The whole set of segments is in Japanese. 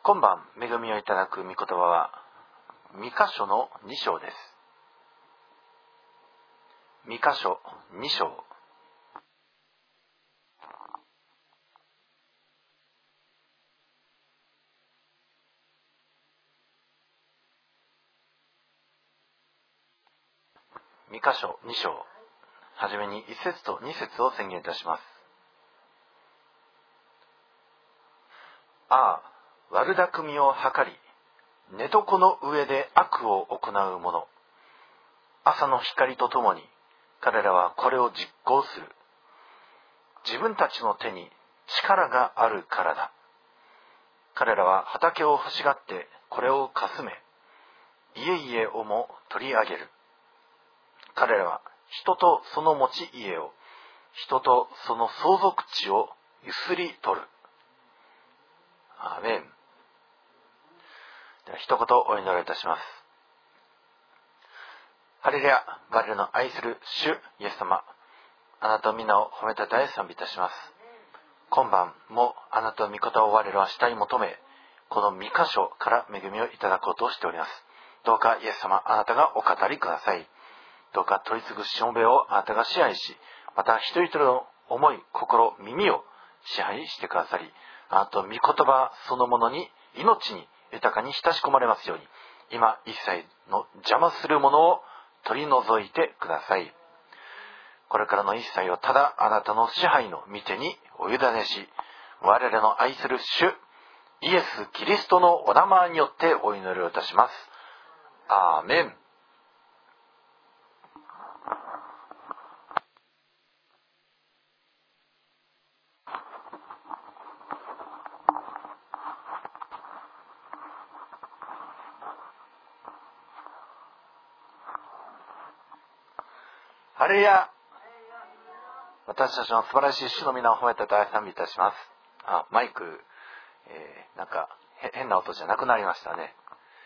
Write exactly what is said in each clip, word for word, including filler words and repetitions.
今晩恵みをいただく御言葉はミカ書のに章です。ミカ書に章。ミカ書に章、はじめにいち節とに節を宣言いたします。ああ、悪巧みを図り、寝床の上で悪を行う者。朝の光とともに彼らはこれを実行する。自分たちの手に力があるからだ。彼らは畑を欲しがってこれをかすめ、家々をも取り上げる。彼らは人とその持ち家を、人とその相続地をゆすり取る。アーメン。では一言お祈りいたします。ハレルヤ、我らの愛する主イエス様、あなたの皆を褒めたたえ賛美いたします。今晩もあなたの御言葉を我らは慕い求め、この御箇所から恵みをいただこうとしております。どうかイエス様、あなたがお語りください。どうか取り次ぐしもべをあなたが支配し、また一人一人の思い、心、耳を支配してくださり、あなたの御言葉そのものに命に豊かに親し込まれますように、今一切の邪魔するものを取り除いてください。これからの一切をただあなたの支配の御手にお委ねし、我らの愛する主イエス・キリストのお名前によってお祈りをいたします。アーメン。ハレルヤ。私たちの素晴らしい主の皆を褒めて大賛美いたします。あ、マイク、えー、なんか変な音じゃなくなりましたね。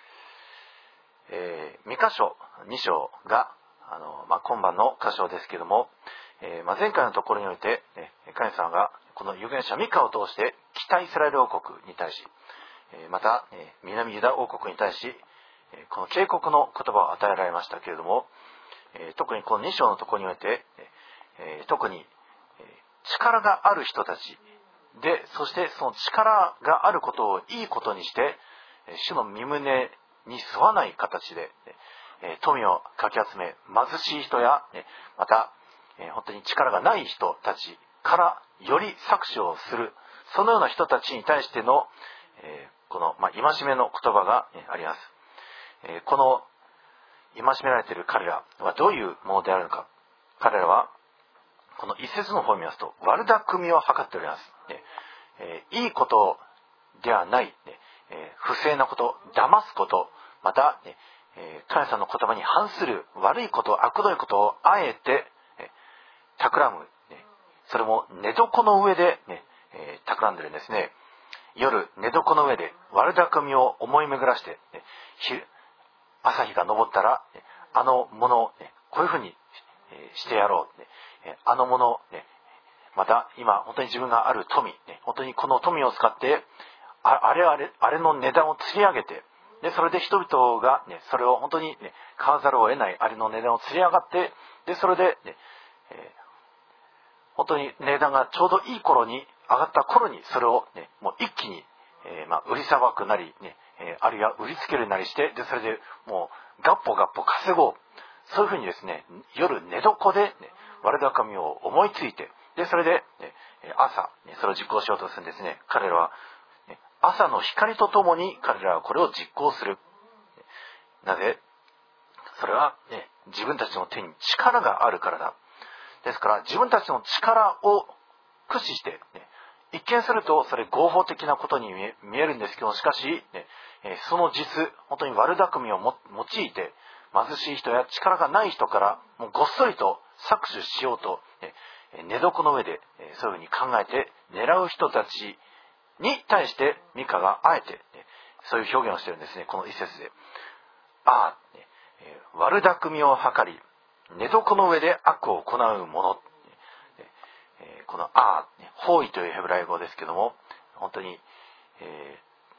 えー、ミカ書に章があの、まあ、今晩の箇所ですけども、えーまあ、前回のところにおいて、えー、神様がこの預言者ミカを通して北イスラエル王国に対し、えー、また、えー、南ユダ王国に対し、えー、この警告の言葉を与えられましたけれども、えー、特にこのに章のところにおいて、えー、特に、えー、力がある人たちで、そしてその力があることをいいことにして、えー、主の御胸に沿わない形で、えー、富をかき集め貧しい人や、えー、また、えー、本当に力がない人たちからより搾取をする、そのような人たちに対しての、えー、この、まあ、戒めの言葉が、えー、あります。えー、この戒められている彼らはどういうものであるのか。彼らはこの一節の方を見ますと、悪巧みを図っております、ねえー、いいことではない、ねえー、不正なこと、騙すこと、また、ねえー、神様の言葉に反する悪いこと、悪どいことをあえて、ね、企む、ね、それも寝床の上で、ねえー、企んでるんですね。夜寝床の上で悪巧みを思い巡らして、ね、朝日が昇ったら、あのものを、ね、こういうふうにしてやろう、ね、あのもの、ね、また今本当に自分がある富、ね、本当にこの富を使ってあ, あれあれあれの値段を釣り上げて、でそれで人々が、ね、それを本当に、ね、買わざるを得ないあれの値段を釣り上がって、でそれで、ねえー、本当に値段がちょうどいい頃に上がった頃にそれを、ね、もう一気に、えーまあ、売りさばくなり、ねえー、あるいは売りつけるなりして、でそれでもうガッポガッポ稼ごう、そういうふうにですね、夜寝床で、ね、悪巧みを思いついて、でそれで、ね、朝、ね、それを実行しようとするんですね。彼らは、ね、朝の光とともに彼らはこれを実行する。なぜ？それは、ね、自分たちの手に力があるからだ。ですから自分たちの力を駆使して、ね、一見するとそれ合法的なことに見えるんですけど、しかし、ね、その実、本当に悪巧みをも用いて貧しい人や力がない人からもうごっそりと搾取しようと、ね、寝床の上でそういうふうに考えて狙う人たちに対してミカがあえて、ね、そういう表現をしているんですね。この一節で、ああ、ね、悪巧みを図り寝床の上で悪を行う者、このああ、方位というヘブライ語ですけども、本当に、え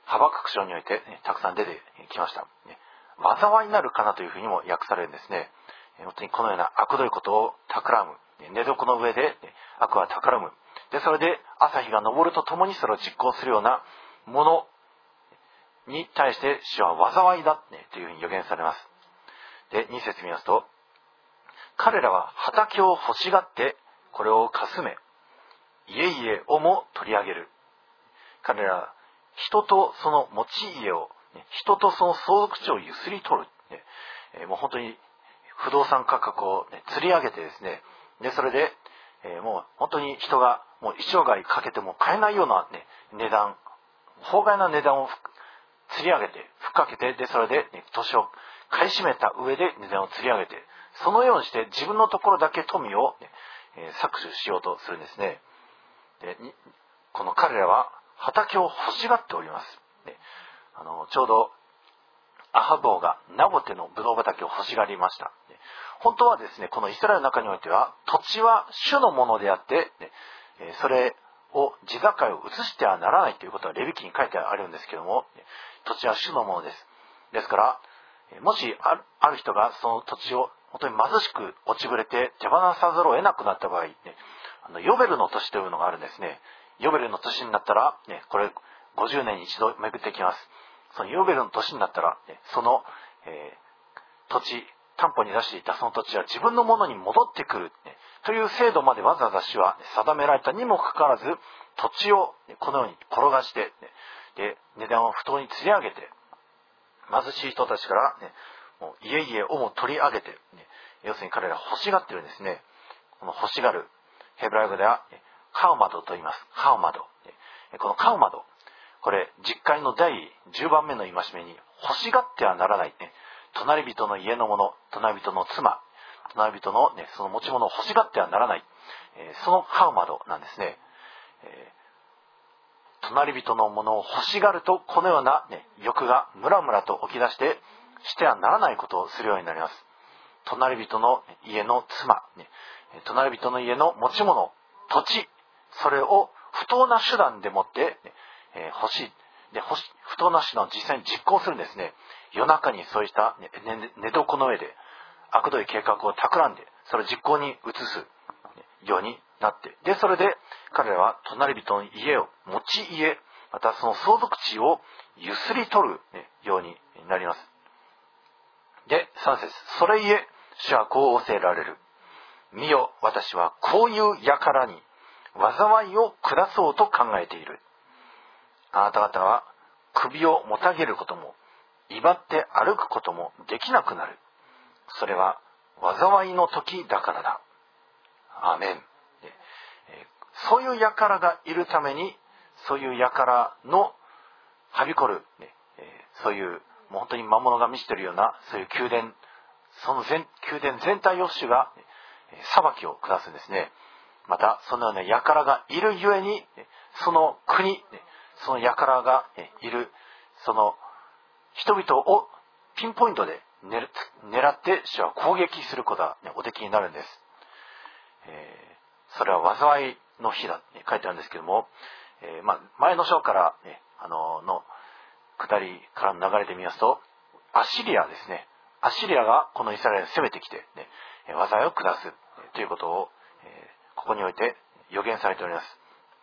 ハバクク書において、ね、たくさん出てきました。ね、災いになるかなというふうにも訳されるんですね。本当にこのような悪どいことを企む。寝床の上で悪は企む。で、それで朝日が昇るとともにそれを実行するようなものに対して主は災いだ、ね、というふうに予言されます。で、に節見ますと、彼らは畑を欲しがってこれをかすめ、家々をも取り上げる。彼らは人とその持ち家を、人とその相続地をゆすり取る。ね、もう本当に不動産価格を、ね、釣り上げてですね、でそれで、えー、もう本当に人がもう一生涯かけても買えないような、ね、値段、法外な値段を釣り上げて、ふっかけて、でそれで、ね、土地を買い占めた上で値段を釣り上げて、そのようにして自分のところだけ富を、ねえー、搾取しようとするんですね。でこの彼らは畑を欲しがっております。ね、あのちょうどアハブ王がナボテのブドウ畑を欲しがりました。本当はですね、このイスラエルの中においては土地は主のものであって、ね、それを地境を移してはならないということはレビ記に書いてあるんですけども、土地は主のものです。ですからもしある人がその土地を本当に貧しく落ちぶれて手放さざるを得なくなった場合、ね、あのヨベルの年というのがあるんですね。ヨベルの年になったら、ね、これごじゅうねんに一度巡ってきます。そのヨベルの年になったら、ね、その、えー、土地担保に出していたその土地は自分のものに戻ってくる、ね、という制度までわざわざ主は、ね、定められたにもかかわらず土地を、ね、このように転がして、ね、で値段を不当に釣り上げて貧しい人たちから、ね、もう家々をも取り上げて、ね、要するに彼ら欲しがってるんですね。この欲しがるヘブライ語では、ね、カウマドと言います。カウマド、ね、このカウマド、これ実会のだいじゅうばんめの戒めに欲しがってはならない、ね、隣人の家のもの、隣人の妻、隣人の、ね、その持ち物を欲しがってはならない、えー、そのカウマドなんですね。えー、隣人のものを欲しがるとこのような、ね、欲がムラムラと起き出してしてはならないことをするようになります。隣人の家の妻、ね、隣人の家の持ち物、土地、それを不当な手段でもって、ねえー、欲しいで欲し不当な手段を実際に実行するんですね。夜中にそういった、ね、寝床の上で悪どい計画を企んでそれを実行に移すようになって、でそれで彼らは隣人の家を持ち家、またその相続地をゆすり取る、ね、ようになります。でさん節、それゆえ主はこう仰せられる。見よ、私はこういう輩に災いを下そうと考えている。あなた方は首をもたげることも威張って歩くこともできなくなる。それは災いの時だからだ。アーメン。そういう輩がいるために、そういう輩のはびこる、ね、そういうもう本当に魔物が満ちているようなそういう宮殿、その全宮殿全体を主が裁きを下すんですね。またそのような輩がいるゆえに、その国、その輩がいるその人々をピンポイントで狙って主は攻撃することがおできになるんです。えー、それは災いの日だって書いてあるんですけども、えーまあ、前の章から、ね、あのの下りからの流れで見ますと、アシリアですね。アシリアがこのイスラエルを攻めてきて、ね、災いを下すということを、えー、ここにおいて予言されております。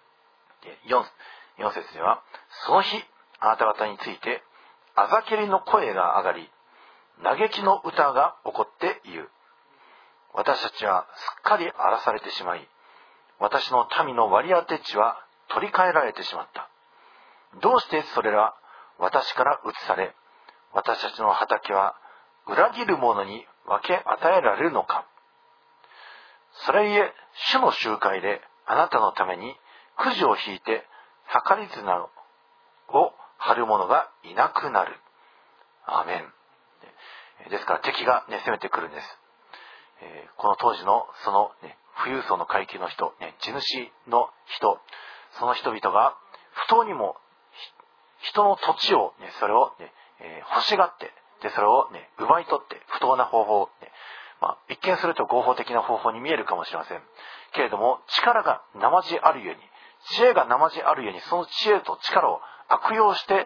4, 4節では、その日あなた方についてあざけりの声が上がり、嘆きの歌が起こって言う。私たちはすっかり荒らされてしまい、私の民の割り当て地は取り替えられてしまった。どうしてそれら私から移され、私たちの畑は裏切る者に分け与えられるのか。それゆえ主の集会であなたのためにくじを引いて計り綱を張る者がいなくなる。アーメン。ですから敵が、ね、攻めてくるんです。えー、この当時のその、ね、富裕層の階級の人、ね、地主の人、その人々が不当にも人の土地を、ね、それを、ねえー、欲しがって、でそれを、ね、奪い取って不当な方法、ねまあ、一見すると合法的な方法に見えるかもしれませんけれども、力がなまじあるように、知恵がなまじあるように、その知恵と力を悪用して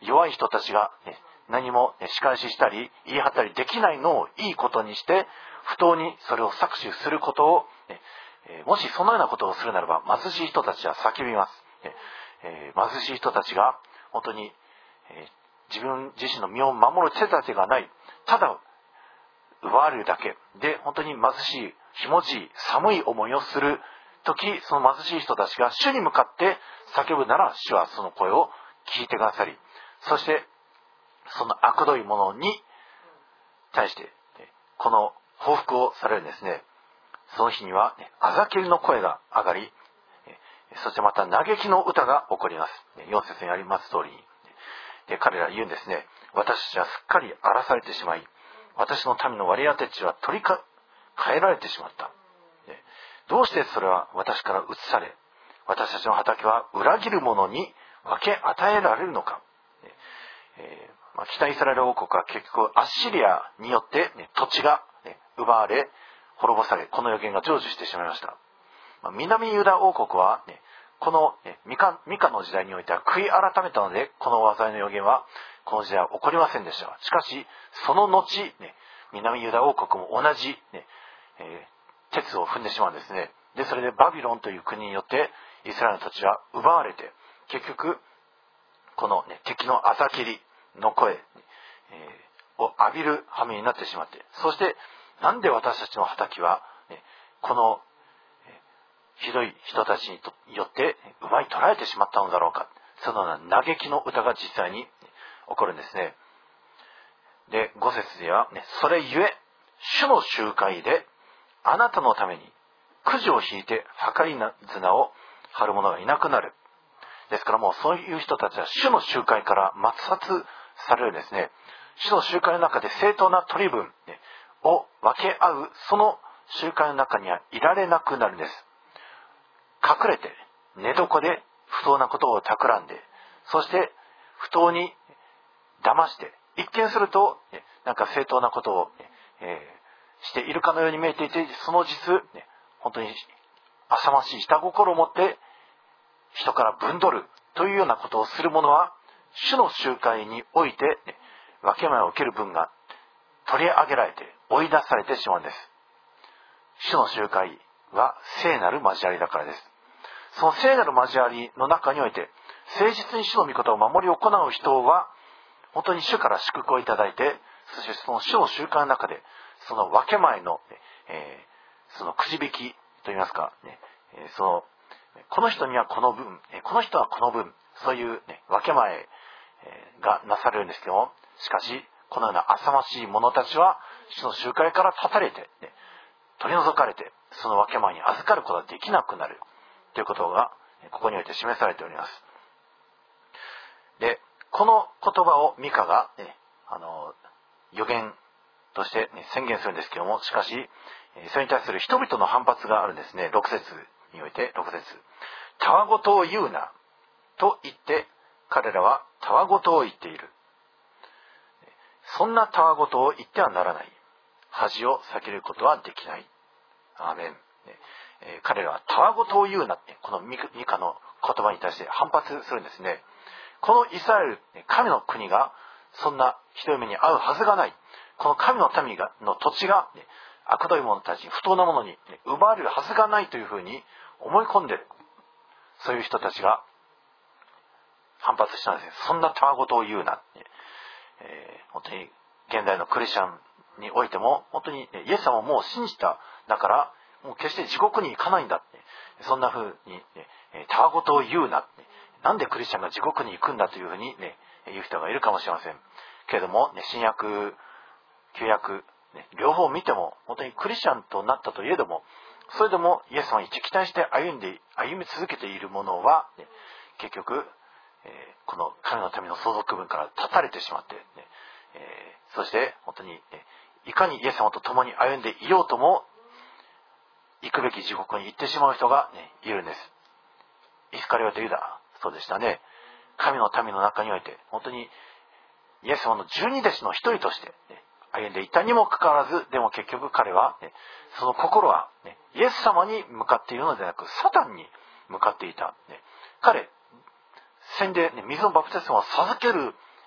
弱い人たちが、ね、何も仕返ししたり言い張ったりできないのをいいことにして不当にそれを搾取することを、ねえー、もしそのようなことをするならば貧しい人たちは叫びます、ねえー、貧しい人たちが本当に、えー、自分自身の身を守る手立てがない、ただ奪われるだけで本当に貧しい、ひもじい、寒い思いをする時、その貧しい人たちが主に向かって叫ぶなら、主はその声を聞いてくださり、そしてその悪どい者に対してこの報復をされるんですね。その日にはあざけりの声が上がり、そしてまた嘆きの歌が起こります。よん節にあります通りに、で彼ら言うんですね。私たちはすっかり荒らされてしまい、私の民の割り当て地は取りか変えられてしまった。どうしてそれは私から移され、私たちの畑は裏切る者に分け与えられるのか。えーまあ、北イスラエル王国は結局アッシリアによって、ね、土地が、ね、奪われ滅ぼされ、この予言が成就してしまいました。まあ、南ユダ王国は、ね、この、ね、ミカ、ミカの時代においては悔い改めたので、この災いの予言はこの時代は起こりませんでした。しかしその後、ね、南ユダ王国も同じ、ねえー、鉄を踏んでしまうんですね。でそれでバビロンという国によってイスラエルの土地は奪われて、結局この、ね、敵のあざきりの声、えー、を浴びる羽目になってしまって、そしてなんで私たちの畑は、ね、この、えー、ひどい人たちによって奪い取られてしまったのだろうか。そのような嘆きの歌が実際に、ね、起こるんですね。でご節では、ね、それゆえ主の集会であなたのためにくじを引いて計り綱を張る者がいなくなる。ですからもうそういう人たちは主の集会から抹殺されるんですね。主の集会の中で正当な取り分を分け合う、その集会の中にはいられなくなるんです。隠れて寝床で不当なことを企んで、そして不当に騙して、一見するとなんか正当なことを、えー、しているかのように見えていて、その実本当に浅ましい下心を持って人から分取るというようなことをする者は、主の集会において、ね、分け前を受ける分が取り上げられて追い出されてしまうんです。主の集会は聖なる交わりだからです。その聖なる交わりの中において、誠実に主の御事を守り行う人は本当に主から祝福をいただいて、そしてその主の集会の中でその分け前の、えー、そのくじ引きといいますか、ね、そのこの人にはこの分、この人はこの分、そういう、ね、分け前がなされるんですけども、しかしこのような浅ましい者たちは主の集会から断たれて、ね、取り除かれて、その分け前に預かることができなくなるということがここにおいて示されております。でこの言葉をミカが、ね、あの予言として、ね、宣言するんですけども、しかしそれに対する人々の反発があるんですね。ろく節においてろく節、たわごとを言うなと言って彼らはたわごとを言っている。そんなたわごとを言ってはならない。恥を避けることはできない。アーメン。えー、彼らはたわごとを言うなって、このミカの言葉に対して反発するんですね。このイスラエル、神の国がそんなひどい目に遭うはずがない。この神の民がの土地が、ね、悪どい者たちに、不当なものに、ね、奪われるはずがないというふうに思い込んでいる。そういう人たちが反発したんですね。そんなたわごとを言うなって、えー、本当に現代のクリスチャンにおいても本当に、ね、イエス様をもう信じた、だからもう決して地獄に行かないんだって、そんなふうに、ね、たわごとを言うなって、なんでクリスチャンが地獄に行くんだというふうに、ね、言う人がいるかもしれませんけれども、ね、新約旧約、ね、両方見ても本当にクリスチャンとなったといえども、それでもイエス様に期待して歩んで歩み続けているものは、ね、結局、えー、この神の民の相続分から断たれてしまって、ねえー、そして本当に、ね、いかにイエス様と共に歩んでいようとも行くべき地獄に行ってしまう人が、ね、いるんです。イスカリオテユダ、そうでしたね。神の民の中において本当にイエス様の十二弟子の一人として、ね、歩んでいたにもかかわらず、でも結局彼は、ね、その心は、ね、イエス様に向かっているのではなくサタンに向かっていた、ね、彼洗礼、ね、水のバプテスマを授ける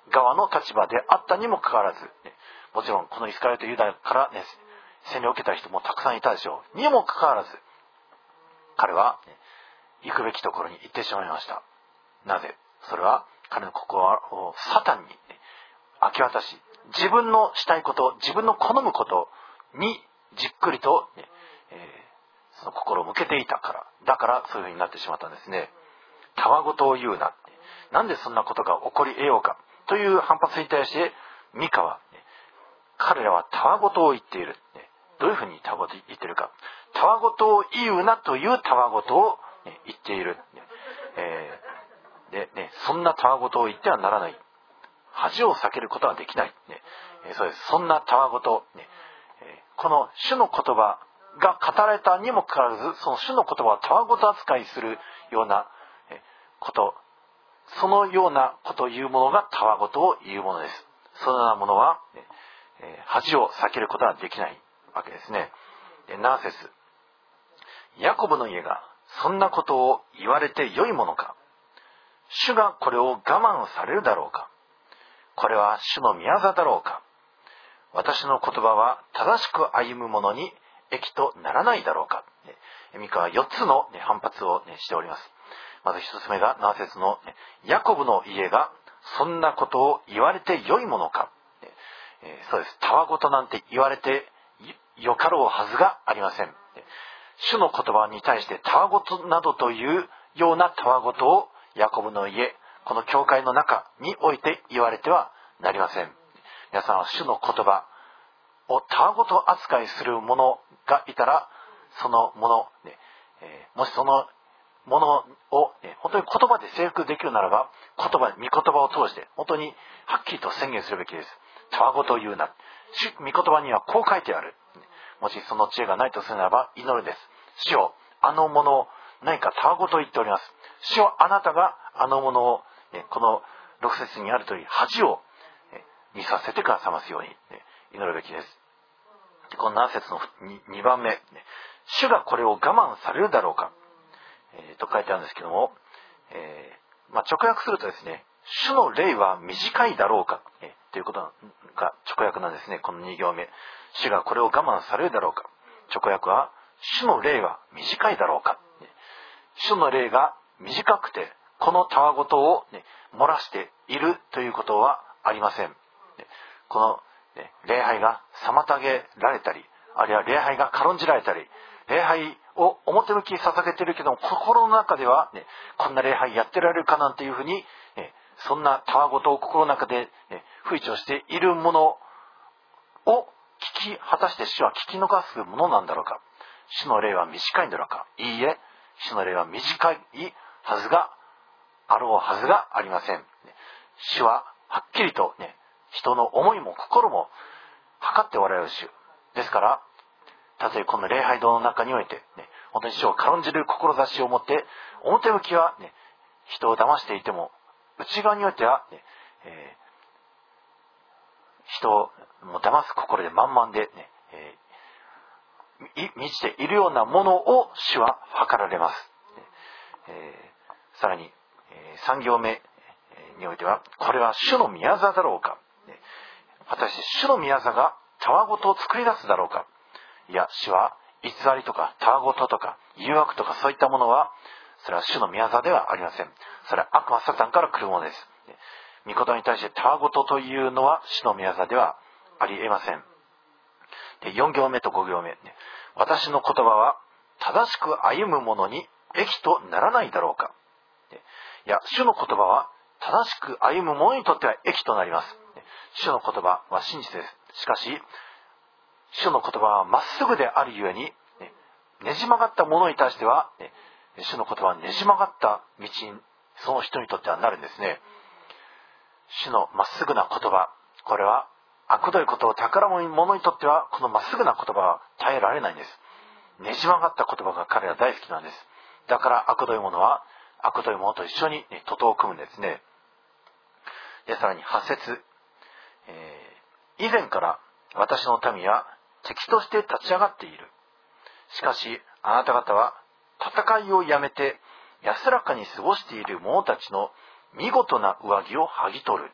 側の立場であったにもかかわらず、ね、もちろんこのイスカリオテユダから、ね、洗礼を受けた人もたくさんいたでしょう。にもかかわらず彼は、ね、行くべきところに行ってしまいました。なぜ？それは彼の心をサタンに、ね、明け渡し、自分のしたいこと、自分の好むことにじっくりと、ねえー、その心を向けていたから、だからそういう風になってしまったんですね。たわごとを言うな、なんでそんなことが起こり得ようかという反発に対してミカは、ね、彼らはたわごとを言っている、ね、どういうふうにたわごとを言っているか、たわごとを言うなというたわごとを、ね、言っている、ねえーでね、そんなたわごとを言ってはならない、恥を避けることはできない、ねえー、そうです。そんなたわごと、ねえー、この主の言葉が語られたにもかかわらず、その主の言葉をたわごと扱いするようなこと、そのようなことを言うものがたわごとを言うものです。そのようなものは、ねえー、恥を避けることはできないわけですね。で、なな節、ヤコブの家がそんなことを言われてよいものか。主がこれを我慢されるだろうか。これは主の御業だろうか。私の言葉は正しく歩む者に益とならないだろうか。ミカはよっつの、ね、反発を、ね、しております。まず一つ目がなな節の、ね、ヤコブの家がそんなことを言われてよいものか。えー、そうです。たわごとなんて言われてよかろうはずがありません。主の言葉に対してたわごとなどというようなたわごとをヤコブの家、この教会の中において言われてはなりません。皆さんは主の言葉をたわごと扱いする者がいたら、そのもの、ねえー、もしそのものを、ね、本当に言葉で征服できるならば、言葉、御言葉を通して本当にはっきりと宣言するべきです。たわごとを言うな。御言葉にはこう書いてある。もしその知恵がないとするならば祈るです。主よ、あのものを何かたわごと言っております。主よ、あなたがあのものを、ね、このろく節にある通り恥を、ね、見させてくださいますように、ね、祈るべきです。でこのなな節の に, にばんめ、ね、主がこれを我慢されるだろうか、えー、と書いてあるんですけども、えーまあ、直訳するとですね、主の霊は短いだろうか、えー、ということが直訳なんですね。このに行目、主がこれを我慢されるだろうか。直訳は主の霊は短いだろうか。主の霊が短くてこのたわごとを、ね、漏らしているということはありません。この、ね、礼拝が妨げられたり、あるいは礼拝が軽んじられたり、礼拝を表向きに捧げてるけども心の中では、ね、こんな礼拝やってられるかなんていうふうに、ね、そんなたわごとを心の中で、ね、吹聴しているものを聞き果たして主は聞き逃すものなんだろうか。主の霊は短いんだろうか。いいえ、主の霊は短いはずがあろうはずがありません。主ははっきりと、ね、人の思いも心も測っておられる主ですから、たとえこの礼拝堂の中において、ね、本当に主を軽んじる志を持って表向きは、ね、人を騙していても内側においては、ねえー、人を騙す心で満々で、ねえー、満ちているようなものを主は測られます。えー、さらに、えー、さん行目においては、これは主の御業だろうか。果たして主の御業がたわごとを作り出すだろうか。いや、主は偽りとかたわごととか誘惑とかそういったものは、それは主の御業ではありません。それは悪魔サタンから来るものです。御言に対してたわごとというのは主の御業ではありえません。でよん行目とご行目、私の言葉は正しく歩む者に益とならないだろうか。いや、主の言葉は正しく歩む者にとっては益となります。主の言葉は真実です。しかし主の言葉はまっすぐであるゆえに、ねじ曲がった者に対しては、ね、主の言葉はねじ曲がった道にその人にとってはなるんですね。主のまっすぐな言葉、これは悪どいことを宝物にとってはこのまっすぐな言葉は耐えられないんです。ねじ曲がった言葉が彼は大好きなんです。だから悪どい者は悪どい者と一緒に、ね、徒党を組むんですね。でさらにはち節、えー、以前から私の民は敵として立ち上がっている。しかしあなた方は戦いをやめて安らかに過ごしている者たちの見事な上着を剥ぎ取る。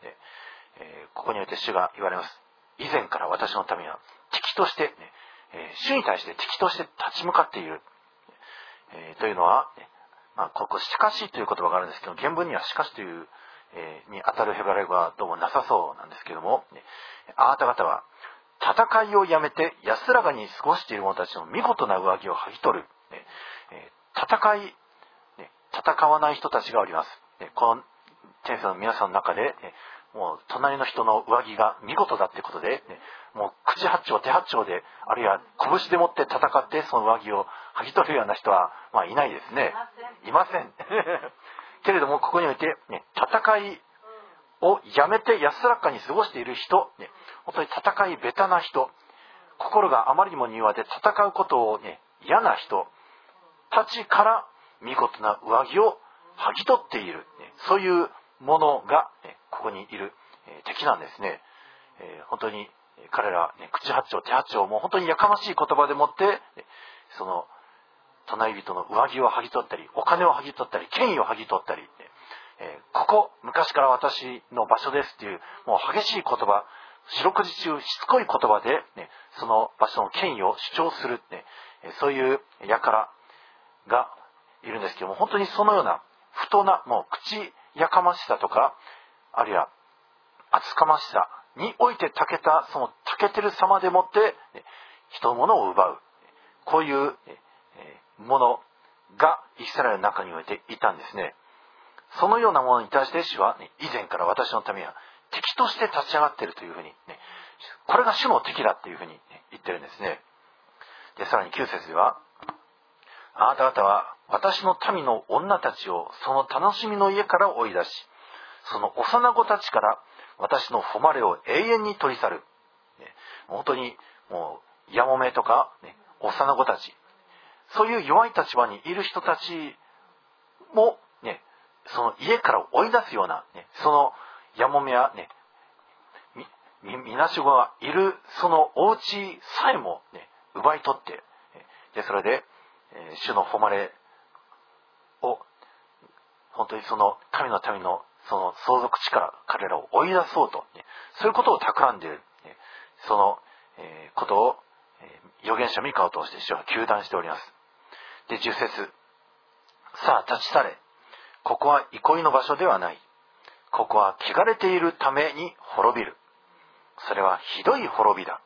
えー、ここにおいて主が言われます。以前から私の民は敵として、ねえー、主に対して敵として立ち向かっている、えー、というのは、ねまあ、ここしかしという言葉があるんですけど、原文にはしかしという、えー、に当たるヘブライ語はどうもなさそうなんですけども、ね、あなた方は戦いをやめて安らかに過ごしている者たちの見事な上着を剥ぎ取る、ねえー、戦い、ね、戦わない人たちがおります。ね、この天性の皆さんの中で、ね、もう隣の人の上着が見事だってことで、ね、もう口八丁手八丁で、あるいは拳でもって戦ってその上着を剥ぎ取るような人は、まあ、いないですね。いません。けれどもここにおいて、ね、戦いをやめて安らかに過ごしている人、ね、本当に戦い下手な人、心があまりにも柔和で戦うことを、ね、嫌な人たちから見事な上着を剥ぎ取っている、ね、そういうものが、ね、ここにいる、えー、敵なんですね。えー、本当に彼ら、ね、口八丁手八丁もう本当にやかましい言葉でもって、ね、その隣人の上着を剥ぎ取ったり、お金を剥ぎ取ったり、権威を剥ぎ取ったり、ねえー、ここ昔から私の場所ですっていうもう激しい言葉、四六時中しつこい言葉で、ね、その場所の権威を主張する、ね、そういう輩がいるんですけども、本当にそのような不当なもう口やかましさとか、あるいは厚かましさにおいて長けたその長けてる様でもって、ね、人のものを奪う、こういう、えー、ものがイスラエルの中においていたんですね。そのようなものに対して主は、ね、以前から私のためには敵として立ち上がっているというふうに、ね、これが主の敵だというふうに、ね、言ってるんですね。でさらにきゅう節では、あなた方は私の民の女たちをその楽しみの家から追い出し、その幼子たちから私の誉れを永遠に取り去る、ね、本当にもうやもめとか、ね、幼子たち、そういう弱い立場にいる人たちも、ね、その家から追い出すような、ね、そのやもめや、ね、み、みなしごがいるそのお家さえも、ね、奪い取って、でそれで、えー、主の誉れを本当にその神の民のその相続地から彼らを追い出そうと、ね、そういうことを企んでいる、ね、その、えー、ことを、えー、預言者ミカを通して主は糾弾しております。でじゅっ節、さあ立ち去れ、ここは憩いの場所ではない、ここは汚れているために滅びる、それはひどい滅びだ。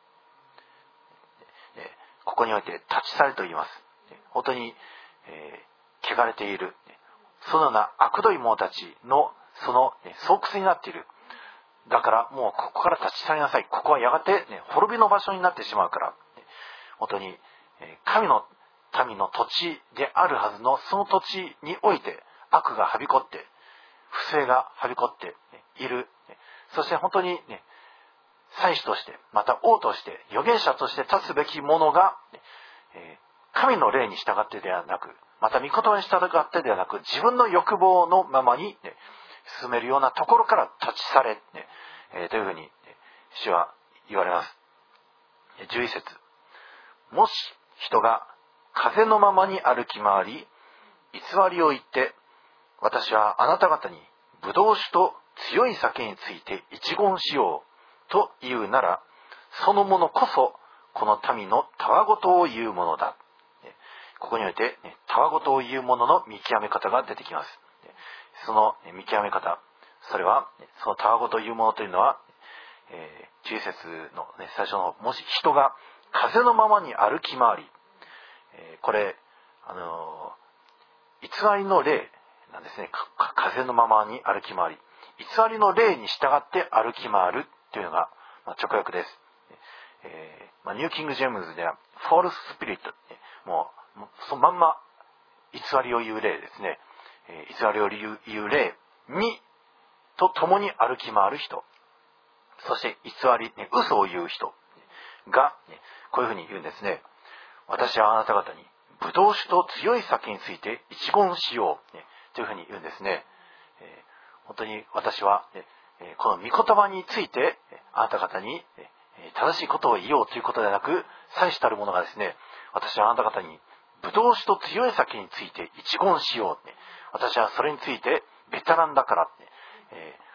ここにおいて立ち去れと言います。本当に、えー、汚れている、そのような悪どい者たちのその、ね、巣窟になっている。だからもうここから立ち去りなさい、ここはやがて、ね、滅びの場所になってしまうから、本当に、えー、神の民の土地であるはずのその土地において悪がはびこって、不正がはびこっている。そして本当にね、祭司として、また王として、預言者として立つべきものが、えー、神の霊に従ってではなく、また御言葉に従ってではなく、自分の欲望のままに、ね、進めるようなところから立ち去れ、ねえー、というふうに、ね、主は言われます。じゅういち節、もし人が風のままに歩き回り、偽りを言って、私はあなた方にブドウ酒と強い酒について一言しようと言うなら、そのものこそこの民のたわごとを言うものだ。ここにおいて、ね、たわごとを言うものの見極め方が出てきます。その見極め方、それはそのたわごとを言うものというのは、えー、じゅう節の、ね、最初の、もし人が風のままに歩き回り、えー、これ、あのー、偽りの霊なんですね。風のままに歩き回り、偽りの霊に従って歩き回るというのが、まあ、直訳です。えーまあ、ニューキングジェームズではフォールススピリット、もうそのまんま偽りを言う霊ですね。えー、偽りを言う、言う霊にと共に歩き回る人、そして偽り、ね、嘘を言う人が、ね、こういうふうに言うんですね。私はあなた方にブドウ酒と強い酒について一言しよう、ね、というふうに言うんですね。えー、本当に私は、ね、この御言葉についてあなた方に正しいことを言おうということではなく、祭司たるものがですね、私はあなた方にブドウ酒と強い酒について一言しよう、ね、私はそれについてベテランだから、ね、え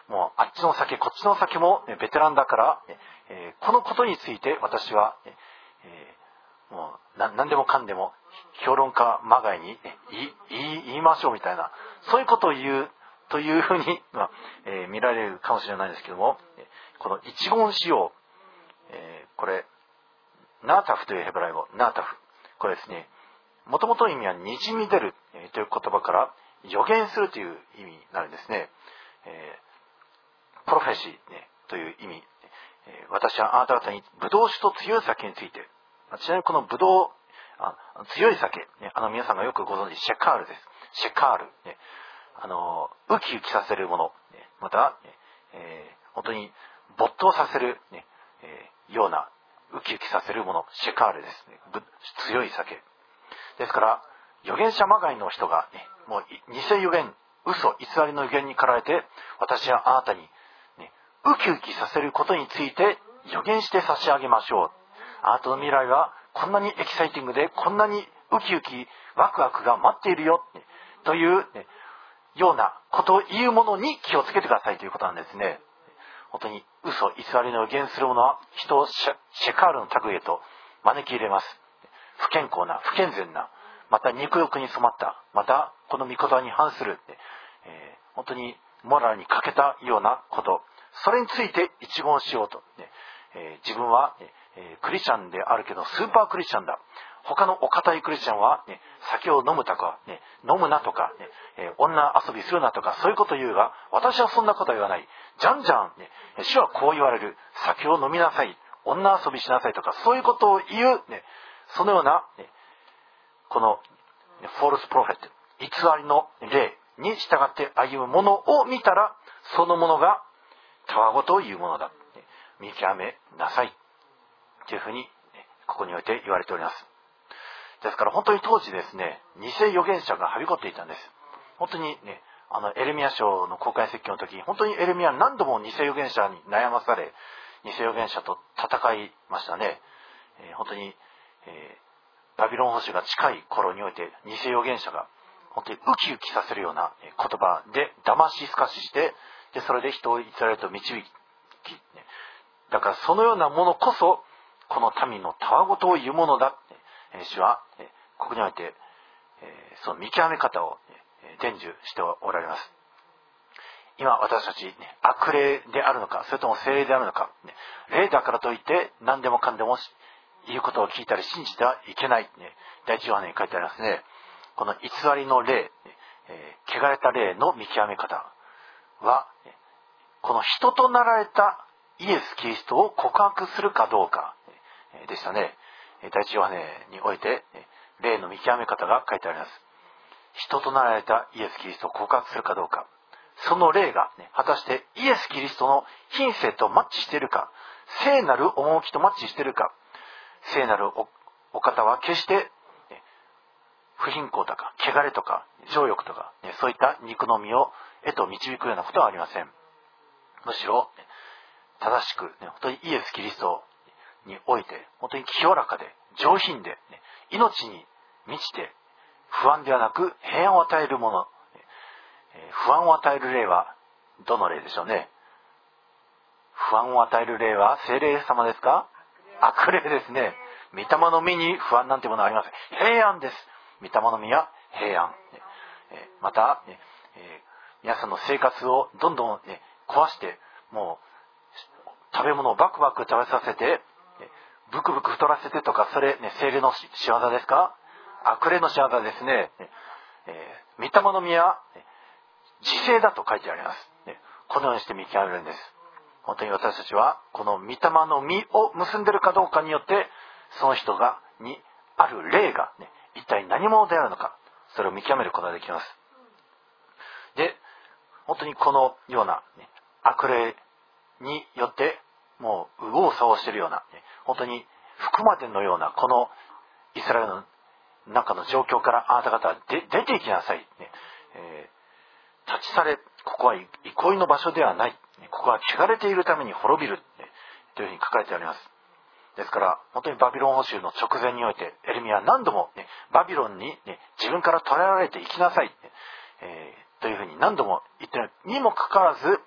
もうあっちの酒こっちの酒も、ね、ベテランだから、えー、このことについて私は、えー、もうな何でもかんでも評論家まがいに、ね、言い、言いましょうみたいな、そういうことを言うというふうに、まあえー、見られるかもしれないんですけども、この一言使用、えー、これナータフというヘブライ語、ナータフ、これですね、もともとの意味はにじみ出る、えー、という言葉から予言するという意味になるんですね。えー、プロフェシー、ね、という意味、えー、私はあなた方にブドウ酒と強い酒について、ちなみにこのブドウあ強い酒、ね、あの皆さんがよくご存知シェカールです。シェカール、ね、あのウキウキさせるもの、ね、また、えー、本当に没頭させる、ねえー、ようなウキウキさせるもの、シェカールですね。強い酒ですから、預言者まがいの人が、ね、もう偽預言、嘘、偽りの預言に駆られて、私はあなたに、ね、ウキウキさせることについて預言して差し上げましょう。あなたの未来はこんなにエキサイティングで、こんなにウキウキワクワクが待っているよ、ね、という、ね、ようなことを言うものに気をつけてくださいということなんですね。本当に嘘、偽りの預言する者は人をシェ、シェカールの類へと招き入れます。不健康な、不健全な、また肉欲に染まった、またこの御言葉に反する、えー、本当にモラルに欠けたようなこと、それについて一言しようと、ねえー、自分は、えー、クリスチャンであるけどスーパークリスチャンだ、他のお堅いクリスチャンは、ね、酒を飲むとか、ね、飲むなとか、ねえー、女遊びするなとか、そういうことを言うが、私はそんなことは言わない。じゃんじゃん、ね、主はこう言われる。酒を飲みなさい、女遊びしなさいとか、そういうことを言う、ね、そのような、ね、このフォルスプロフェット、偽りの霊に従って歩むものを見たら、そのものがたわごとを言うものだ、ね、見極めなさいというふうに、ね、ここにおいて言われております。ですから本当に当時ですね、偽預言者がはびこっていたんです。本当にね、あのエレミヤ書の公開説教の時、本当にエレミヤは何度も偽預言者に悩まされ、偽預言者と戦いましたね。えー、本当に、えー、バビロン保守が近い頃において、偽預言者が本当にウキウキさせるような言葉で騙しすかしして、でそれで人を偽りへと導き、だからそのようなものこそこの民のたわごとを言うものだ。主はここにおいてその見極め方を伝授しておられます。今私たち悪霊であるのか、それとも聖霊であるのか、霊だからといって何でもかんでも言うことを聞いたり信じてはいけない。第一ヨハネに書いてありますね。この偽りの霊、汚れた霊の見極め方は、この人となられたイエス・キリストを告白するかどうかでしたね。第一ヨハネにおいて霊の見極め方が書いてあります。人となられたイエス・キリストを告白するかどうか、その霊が、ね、果たしてイエス・キリストの品性とマッチしているか、聖なる趣とマッチしているか。聖なる お, お方は決して、ね、不貧困とか汚れとか情欲とか、ね、そういった肉の実をへと導くようなことはありません。むしろ、ね、正しく、ね、本当にイエス・キリストにおいて本当に清らかで上品で、ね、命に満ちて不安ではなく平安を与えるもの、えー、不安を与える霊はどの霊でしょうね。不安を与える霊は聖霊様ですか？悪霊ですね。御霊の実に不安なんてものはありません。平安です。御霊の実は平安、えー、また、ねえー、皆さんの生活をどんどん、ね、壊して、もう食べ物をバクバク食べさせて、ブクブク太らせてとか、それ、ね、聖霊の仕業ですか？悪霊の仕業ですね。えー、御霊の実は自制だと書いてあります。このようにして見極めるんです。本当に私たちはこの御霊の実を結んでいるかどうかによって、その人がにある霊が、ね、一体何者であるのか、それを見極めることができます。で、本当にこのような、ね、悪霊によってもう右往左往しているような、ね、本当に服までのようなこのイスラエルの中の状況からあなた方はで出ていきなさい、ねえー、立ち去れ、ここは憩いの場所ではない、ここは汚れているために滅びる、ね、というふうに書かれてあります。ですから本当にバビロン捕囚の直前においてエレミヤは何度も、ね、バビロンに、ね、自分から捕らえられていきなさい、ねえー、というふうに何度も言っているにもかかわらず、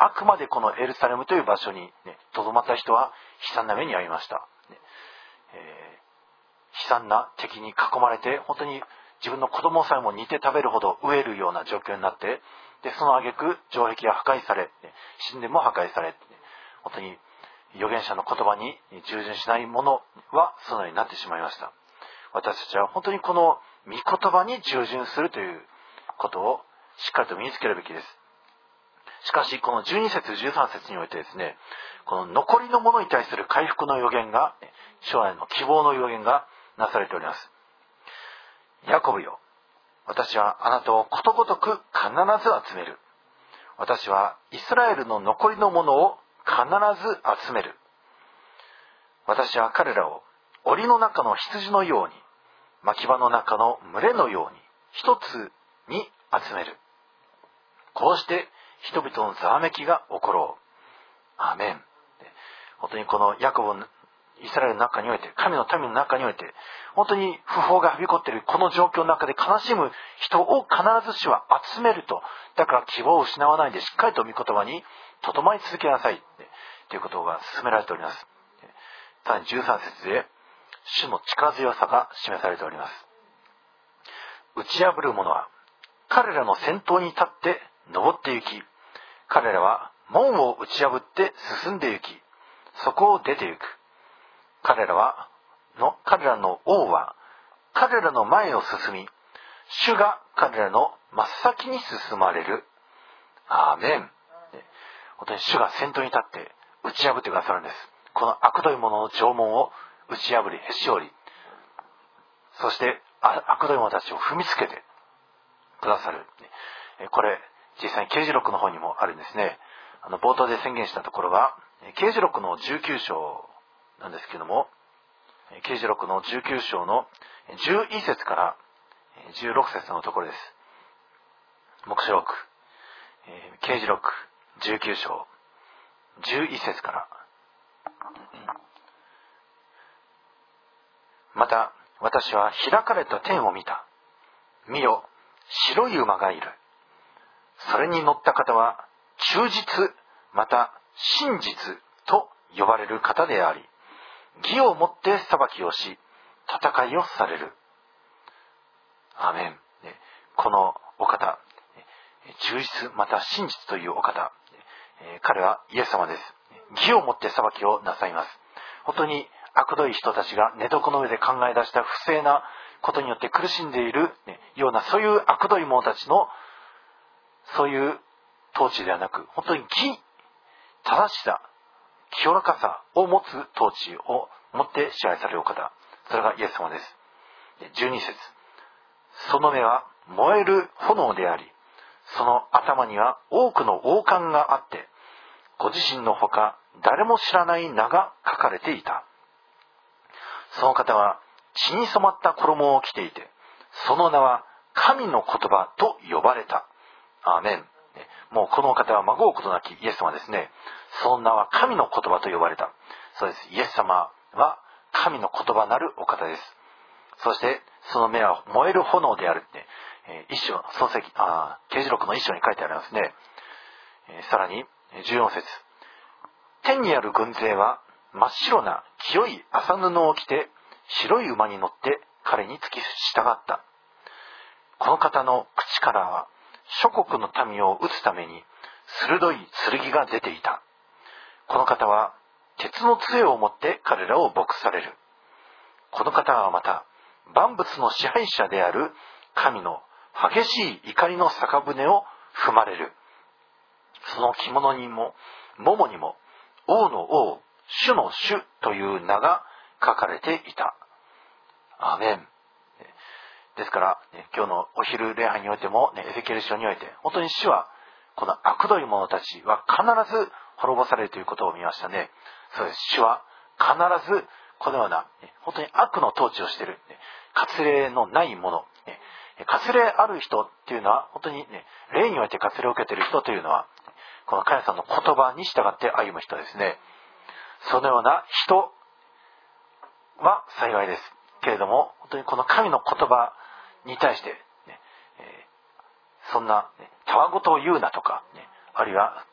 あくまでこのエルサレムという場所にとど、ね、まった人は悲惨な目に遭いました、ねえー、悲惨な敵に囲まれて、本当に自分の子供さえも煮て食べるほど飢えるような状況になって、でその挙句城壁が破壊され、神殿も破壊され、本当に預言者の言葉に従順しない者はそのようになってしまいました。私たちは本当にこの御言葉に従順するということをしっかりと身につけるべきです。しかしこのじゅうに節じゅうさん節においてですね、この残りのものに対する回復の予言が、将来の希望の予言がなされております。ヤコブよ、私はあなたをことごとく必ず集める。私はイスラエルの残りのものを必ず集める。私は彼らを檻の中の羊のように、牧場の中の群れのように一つに集める。こうして人々のざわめきが起ころう。アーメン。本当にこのヤコブ、イスラエルの中において、神の民の中において、本当に不法がはびこっているこの状況の中で悲しむ人を必ずしは集めると。だから希望を失わないでしっかりと御言葉にとどまり続けなさいということが進められております。さらにじゅうさん節で主の力強さが示されております。打ち破る者は彼らの先頭に立って登って行き、彼らは門を打ち破って進んで行き、そこを出て行く。彼らはの彼らの王は彼らの前を進み、主が彼らの真っ先に進まれる。アーメン。本当に主が先頭に立って打ち破ってくださるんです。この悪どい者の城門を打ち破りへし折り、そして悪どい者たちを踏みつけてくださる。これ実際に啓示録の方にもあるんですね。あの冒頭で宣言したところは啓示録のじゅうきゅう章なんですけども、啓示録のじゅうきゅう章のじゅういち節からじゅうろく節のところです。黙示録、啓示録じゅうきゅう章じゅういち節から。また私は開かれた天を見た。見よ、白い馬がいる。それに乗った方は忠実また真実と呼ばれる方であり、義をもって裁きをし戦いをされる。アーメン。このお方、忠実また真実というお方、彼はイエス様です。義をもって裁きをなさいます。本当に悪どい人たちが寝床の上で考え出した不正なことによって苦しんでいるような、そういう悪どい者たちのそういう統治ではなく、本当に義、正しさ、清らかさを持つ統治を持って支配されるお方、それがイエス様です。じゅうに節、その目は燃える炎であり、その頭には多くの王冠があって、ご自身のほか誰も知らない名が書かれていた。その方は血に染まった衣を着ていて、その名は神の言葉と呼ばれた。アーメン。もうこのお方はまごうことなきイエス様ですね。その名は神の言葉と呼ばれた。そうです。イエス様は神の言葉なるお方です。そしてその目は燃える炎であるって、えー、一章、創世記、あ、啓示録の一章に書いてありますね。えー、さらにじゅうよん節、天にある軍勢は真っ白な清い麻布を着て白い馬に乗って彼に付き従った。この方の口からは諸国の民を撃つために鋭い剣が出ていた。この方は鉄の杖を持って彼らを牧される。この方はまた万物の支配者である神の激しい怒りの逆舟を踏まれる。その着物にも桃にも王の王、主の主という名が書かれていた。アーメン。ですから、ね、今日のお昼礼拝においても、ね、エゼキエル書において、本当に主はこの悪どい者たちは必ず滅ぼされるということを見ましたね。そうです。主は必ずこのような、ね、本当に悪の統治をしている、ね、割礼のない者、ね、割礼ある人っていうのは本当にね、霊において割礼を受けている人というのは、この神様の言葉に従って歩む人ですね。そのような人は幸いですけれども、本当にこの神の言葉に対して、ねえー、そんな、ね、たわごとを言うなとか、ね、あるいは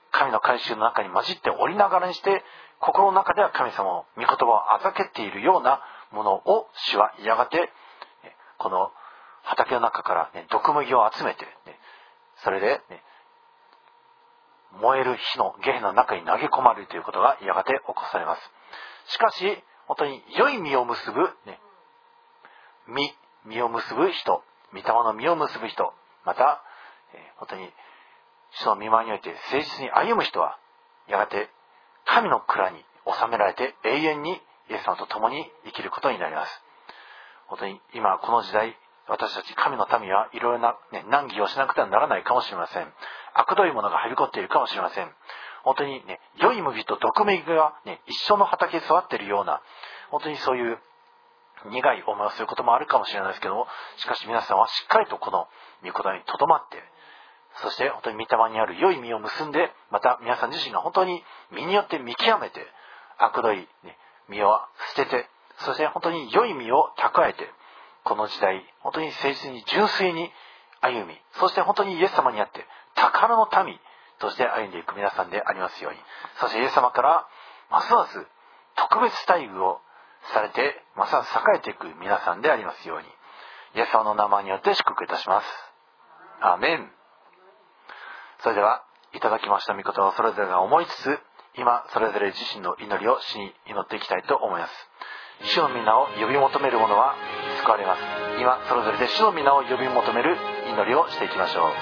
神の改宗の中に混じっておりながらにして、心の中では神様を御言葉をあざけっているようなものを主はやがてこの畑の中から、ね、毒麦を集めて、ね、それで、ね、燃える火のゲヘの中に投げ込まれるということがやがて起こされます。しかし本当に良い実を結ぶ、ね、実実を結ぶ人、御霊の実を結ぶ人、また、えー、本当に主の御前において誠実に歩む人はやがて神の蔵に収められて永遠にイエス様と共に生きることになります。本当に今この時代、私たち神の民はいろいろな、ね、難儀をしなくてはならないかもしれません。悪どいものがはびこっているかもしれません。本当にね、良い麦と毒麦が、ね、一緒の畑に育っているような、本当にそういう苦い思いをすることもあるかもしれないですけども、しかし皆さんはしっかりとこの御言葉にとどまって、そして本当に御霊にある良い実を結んで、また皆さん自身が本当に実によって見極めて、悪どい、ね、実を捨てて、そして本当に良い実を蓄えて、この時代本当に誠実に純粋に歩み、そして本当にイエス様にあって宝の民として歩んでいく皆さんでありますように、そしてイエス様からますます特別待遇をされて、ますます栄えていく皆さんでありますように、イエス様の名前によって祝福いたします。アーメン。それでは、いただきました御言葉をそれぞれが思いつつ、今それぞれ自身の祈りを主に祈っていきたいと思います。主の皆を呼び求める者は救われます。今それぞれで主の皆を呼び求める祈りをしていきましょう。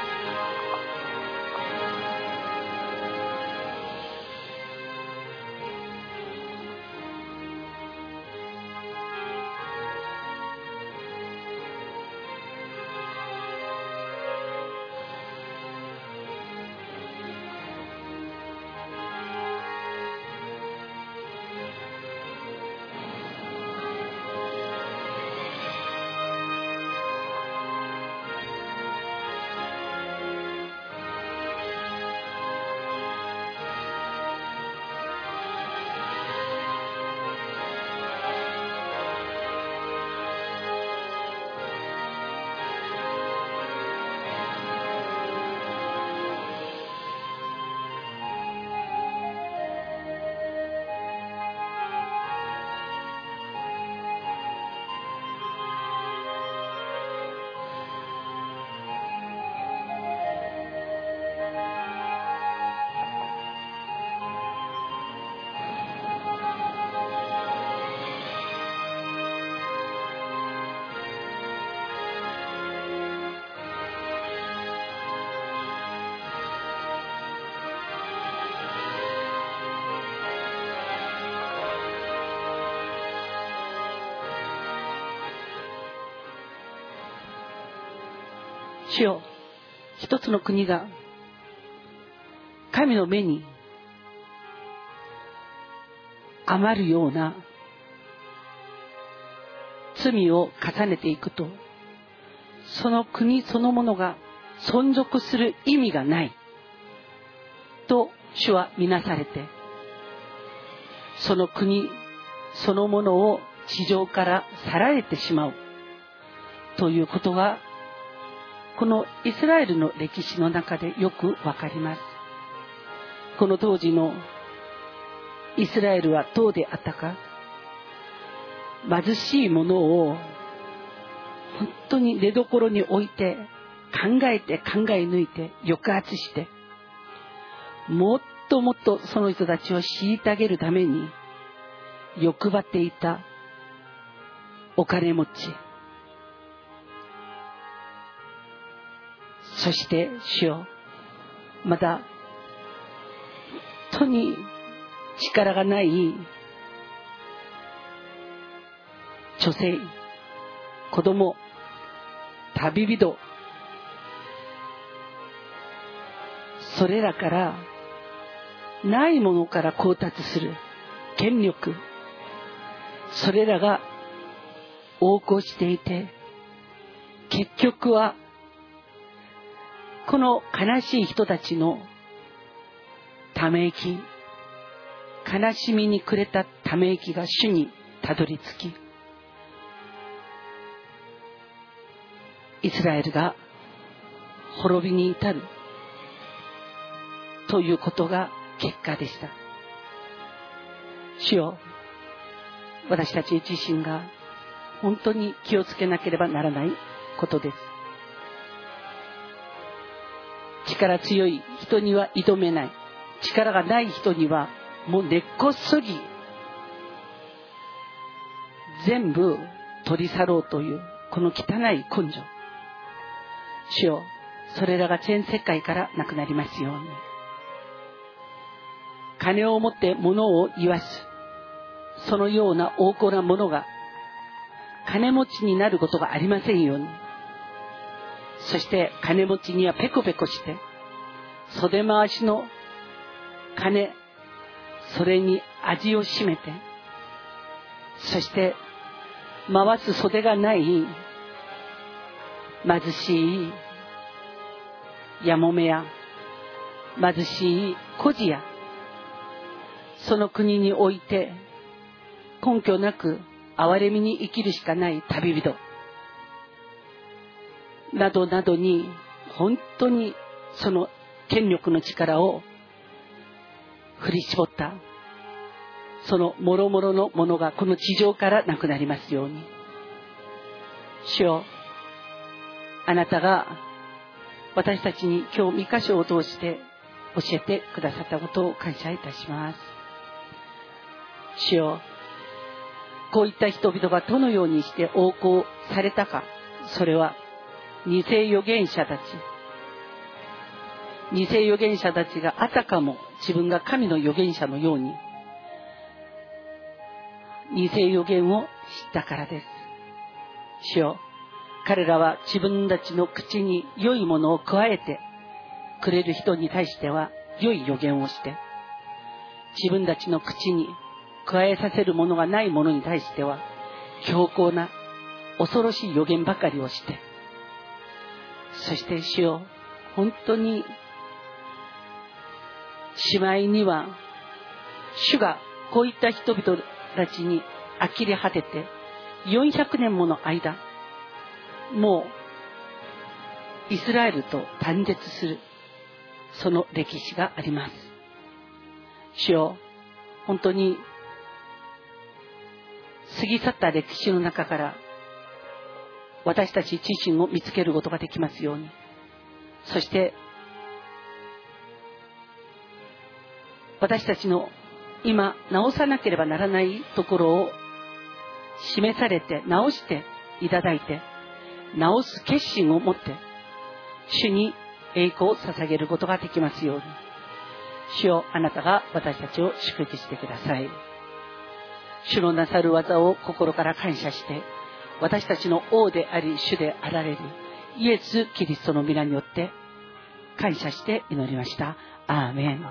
主よ、一つの国が神の目に余るような罪を重ねていくと、その国そのものが存続する意味がないと主は見なされて、その国そのものを地上から去られてしまうということが、このイスラエルの歴史の中でよくわかります。この当時のイスラエルはどうであったか。貧しいものを本当に出所に置いて、考えて考え抜いて抑圧して、もっともっとその人たちを虐げるために欲張っていたお金持ち、そして主よ、また本当に力がない女性、子供、旅人、それらからないものから到達する権力、それらが横行していて、結局はこの悲しい人たちのため息、悲しみに暮れたため息が主にたどり着き、イスラエルが滅びに至る、 ということが結果でした。主よ、私たち自身が本当に気をつけなければならないことです。力強い人には挑めない。力がない人にはもう根っこすぎ全部取り去ろうというこの汚い根性。主よ、それらが全世界からなくなりますように。金を持って物を言わす、そのような横行なものが金持ちになることがありませんように。そして金持ちにはペコペコして袖回しの金、それに味を占めて、そして回す袖がない貧しいやもめや貧しい孤児や、その国において根拠なく憐れみに生きるしかない旅人などなどに、本当にその権力の力を振り絞ったその諸々のものがこの地上からなくなりますように。主よ、あなたが私たちに今日三箇所を通して教えてくださったことを感謝いたします。主よ、こういった人々がどのようにして横行されたか、それは偽預言者たち偽預言者たちがあたかも自分が神の預言者のように偽預言を知ったからです。主よ、彼らは自分たちの口に良いものを加えてくれる人に対しては良い預言をして、自分たちの口に加えさせるものがないものに対しては強硬な恐ろしい預言ばかりをして、そして主よ、本当にしまいには主がこういった人々たちに呆れ果ててよんひゃくねんもの間、もうイスラエルと断絶するその歴史があります。主よ、本当に過ぎ去った歴史の中から私たち自身を見つけることができますように。そして私たちの今直さなければならないところを示されて直していただいて、直す決心を持って主に栄光を捧げることができますように。主よ、あなたが私たちを祝福してください。主のなさる技を心から感謝して、私たちの王であり主であられるイエス・キリストの皆によって感謝して祈りました。アーメン。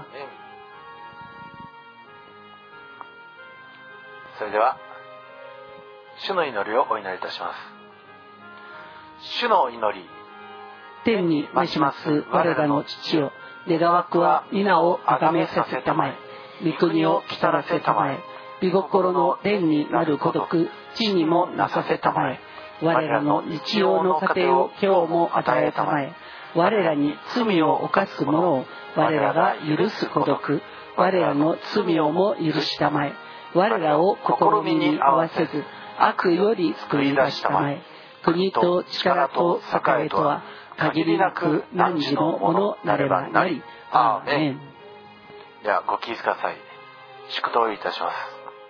それでは主の祈りをお祈りいたします。主の祈り。 天に増します我らの父よ、願わくは皆をあがめさせたまえ、御国を来たらせたまえ、御心の蓮になる孤独地にもなさせたまえ、我らの日曜の糧を今日も与えたまえ、我らに罪を犯す者を我らが許す孤独、我らの罪をも許したまえ、我らを試みに合わせず悪より救い出したまえ、国と力と栄とは限りなく汝のものなればなり。アーメン。 ではご起立ください。祝祷いたします。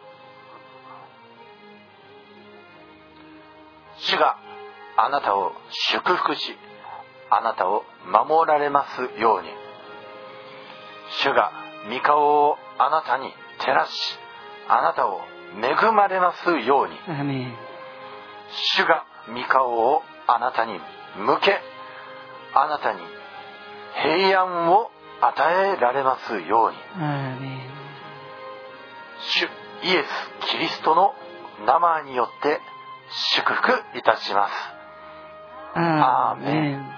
主があなたを祝福し、あなたを守られますように。主が御顔をあなたに照らし、あなたを恵まれますように。 アーメン。 主が御顔をあなたに向け、あなたに平安を与えられますように。 アーメン。 主イエス・キリストの名前によって祝福いたします。 アーメン。